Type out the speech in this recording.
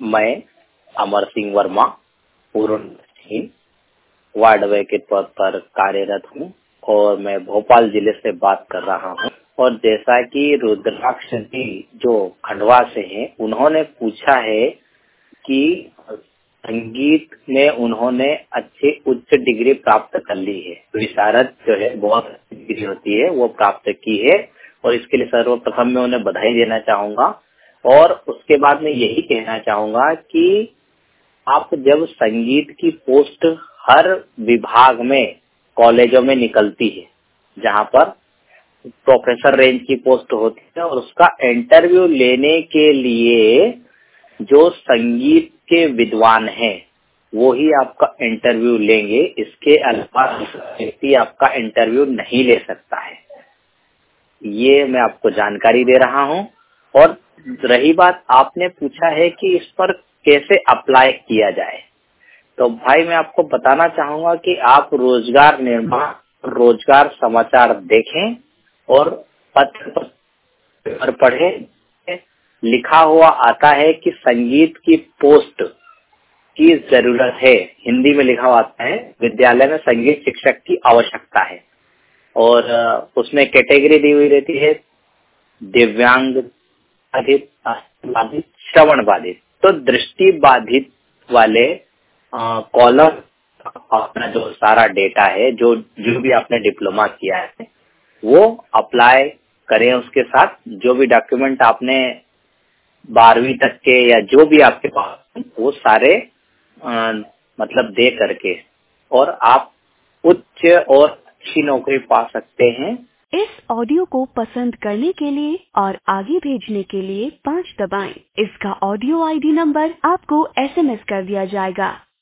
मैं अमर सिंह वर्मा पूर्ण वार्ड अध्यक्ष के पद पर कार्यरत हूँ और मैं भोपाल जिले से बात कर रहा हूँ। और जैसा कि रुद्राक्ष जी जो खंडवा से हैं, उन्होंने पूछा है कि संगीत में उन्होंने अच्छी उच्च डिग्री प्राप्त कर ली है, विशारद जो है बहुत अच्छी डिग्री होती है वो प्राप्त की है और इसके लिए सर्वप्रथम मैं उन्हें बधाई देना चाहूंगा। और उसके बाद मैं यही कहना चाहूंगा कि आप जब संगीत की पोस्ट हर विभाग में कॉलेजों में निकलती है जहां पर प्रोफेसर रेंज की पोस्ट होती है और उसका इंटरव्यू लेने के लिए जो संगीत के विद्वान हैं वो ही आपका इंटरव्यू लेंगे, इसके अलावा व्यक्ति आपका इंटरव्यू नहीं ले सकता है। ये मैं आपको जानकारी दे रहा हूँ। और रही बात आपने पूछा है कि इस पर कैसे अप्लाई किया जाए, तो भाई मैं आपको बताना चाहूंगा कि आप रोजगार निर्माण, रोजगार समाचार देखें और पत्र पर पढ़ें। लिखा हुआ आता है कि संगीत की पोस्ट की जरूरत है, हिंदी में लिखा हुआ आता है विद्यालय में संगीत शिक्षक की आवश्यकता है। और उसमें कैटेगरी दी हुई रहती है दिव्यांग बाधित, बाधित, श्रवण बाधित। तो दृष्टि बाधित वाले कॉलम अपना जो सारा डेटा है, जो भी आपने डिप्लोमा किया है वो अप्लाई करें। उसके साथ जो भी डॉक्यूमेंट आपने 12वीं तक के या जो भी आपके पास वो सारे मतलब दे करके और आप उच्च और अच्छी नौकरी पा सकते हैं। इस ऑडियो को पसंद करने के लिए और आगे भेजने के लिए 5 दबाएं। इसका ऑडियो आईडी नंबर आपको SMS कर दिया जाएगा।